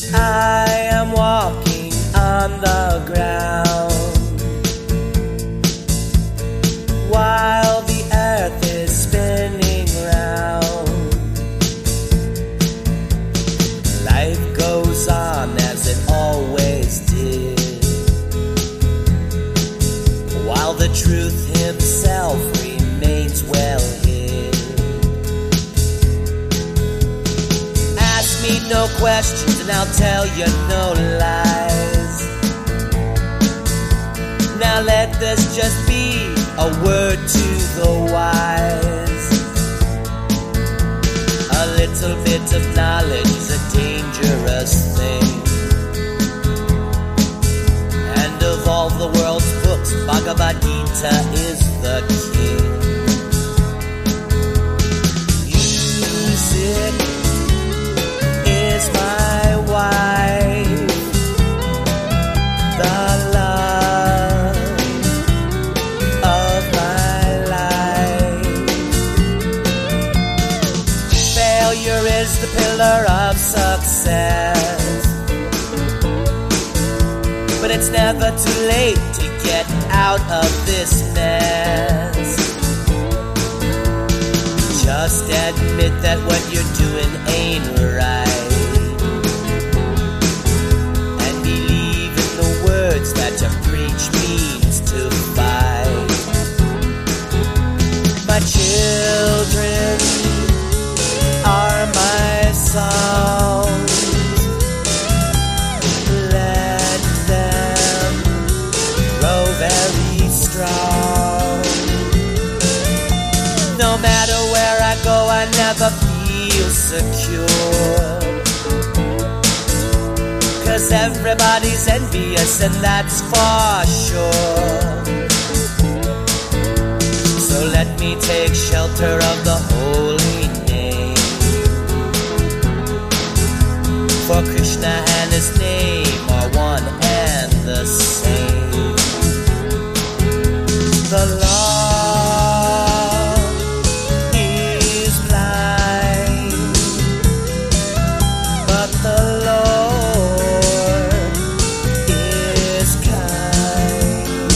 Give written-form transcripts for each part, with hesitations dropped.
I am walking on the ground while the earth is spinning round. Life goes on as it always did, while the truth himself remains well hid. Ask me no questions and I'll tell you no lies. Now let this just be a word to the wise. A little bit of knowledge is a dangerous thing, and of all the world's books, Bhagavad Gita is the king. Music is my wife, the love of my life. Failure is the pillar of success, but it's never too late to get out of this mess. Just admit that what you're doing ain't right, and believe in the words that to preach means to fight. My children are my songs. Let them grow very strong. No matter where I go, I never feel secure, 'cause everybody's envious and that's for sure. So let me take shelter of the holy name, for Krishna and his name are one and the same. The law is blind, but the Lord is kind.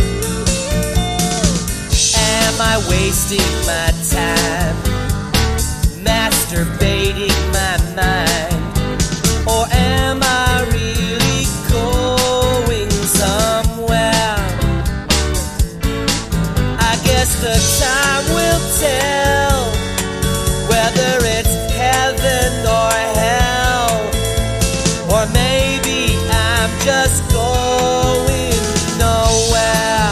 Am I wasting my time, masturbating my mind, or am I really going somewhere? I guess the time will tell whether it's heaven or hell, or maybe I'm just going nowhere.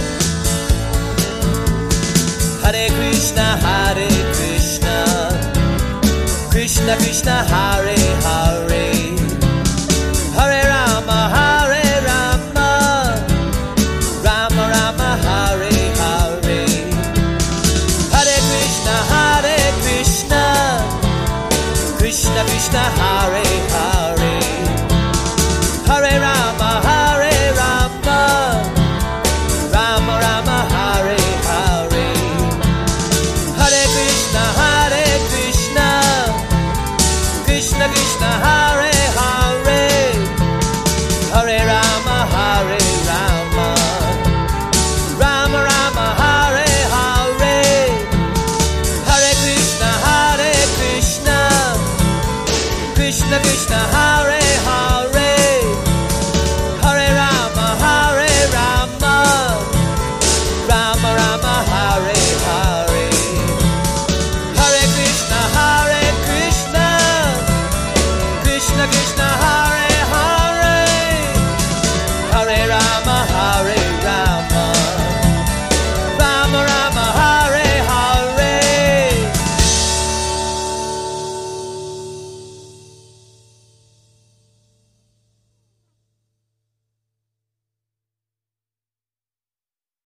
Hare Krishna, Krishna Krishna, Hare Hare, Hare Rama, Rama Rama, Hare Hare. Hare Krishna, Krishna Krishna, Hare Hare.